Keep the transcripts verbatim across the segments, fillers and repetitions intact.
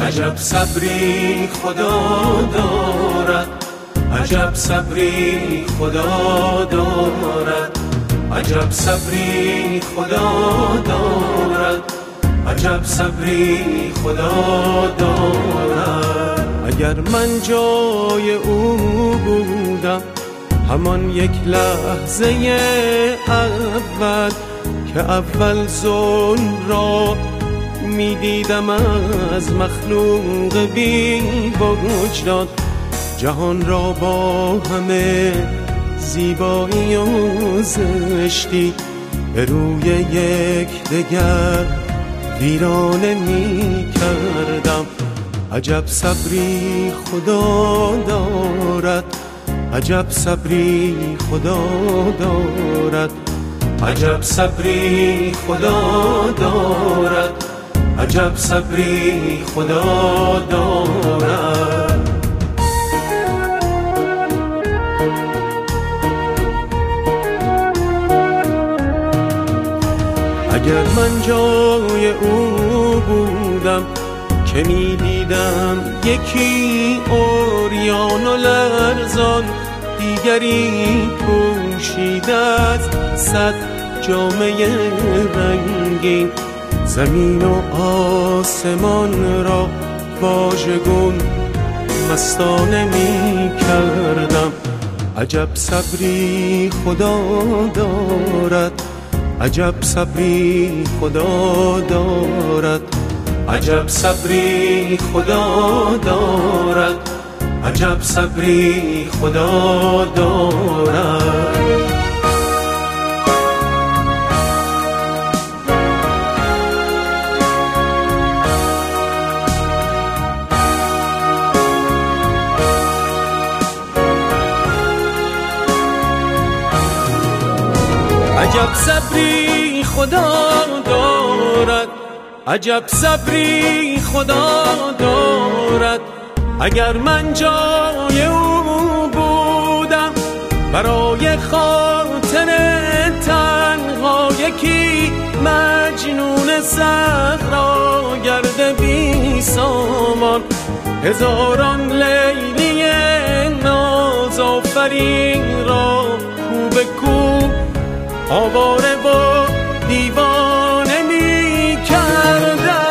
عجب صبری خدا دارد، عجب صبری خدا دارد، عجب صبری خدا دارد، عجب صبری خدا دارد. اگر من جای او بودم همان یک لحظه اول که اول ظلم را می دیدم از مخلوق بی وجدان، جهان را با همه زیبایی و زشتی به روی یک دگر ویرانه می کردم. عجب صبری خدا دارد، عجب صبری خدا دارد، عجب صبری خدا دارد، عجب صبری خدا دارد. اگر من جای او بودم که می دیدم یکی عریان و لرزان، دیگری پوشیده از صد جامه رنگین، زمین و آسمان را واژگون مستانه می کردم. عجب صبری خدا دارد، عجب صبری خدا دارد، عجب صبری خدا دارد، عجب صبری خدا دارد. عجب صبری خدا دارد، عجب صبری خدا دارد. اگر من جای او بودم برای خاطر تنها یکی مجنون صحرا گرد بی سامان، هزاران لیلی نازآفرین را کو به کو آواره و دیوانه می کردم.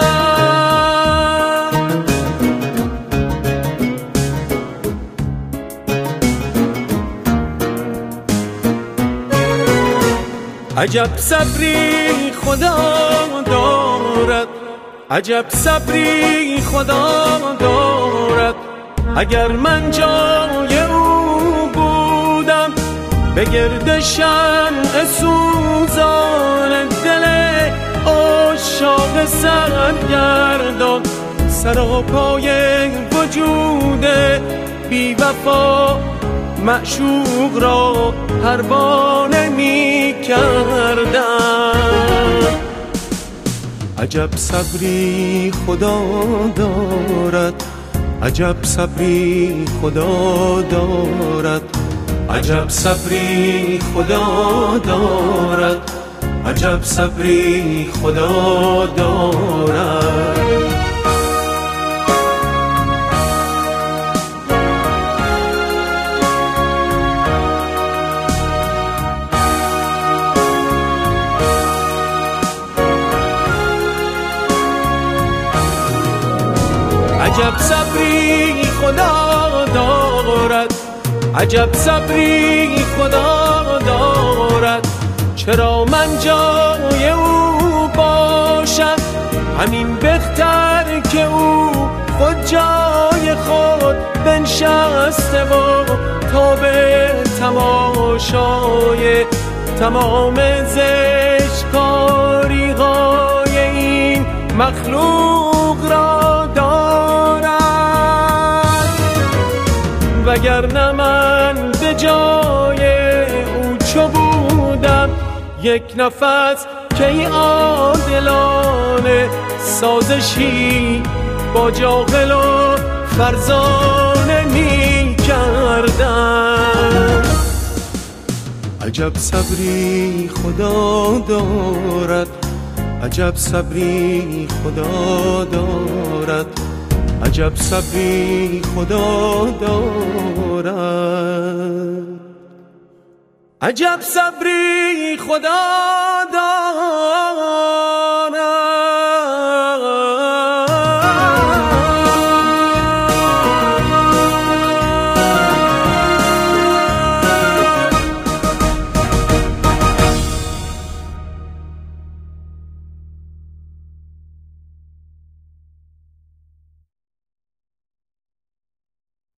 عجب صبری خدا دارد، عجب صبری خدا دارد. اگر من جای او بودم به گرد شمع سوزان دل عاشق سرگردان، سراپای وجود بی وفا معشوق را پروانه می کردم. عجب صبری خدا دارد، عجب صبری خدا دارد، عجب صبری خدا دارد، عجب صبری خدا دارد. عجب صبری خدا دارد، عجب صبری خدا دارد. چرا من جای او باشم همین بهتر که او خود جای خود بنشسته و تا به تماشای تمام زشتکاری های این مخلوق را دارد. وگرنه من به جای او چو بودم یک نفس که ای عادلانه سازشی با جاهل و فرزانه می کردم. عجب صبری خدا دارد، عجب صبری خدا دارد، عجب صبری خدا دارد، عجب صبری خدا دارد.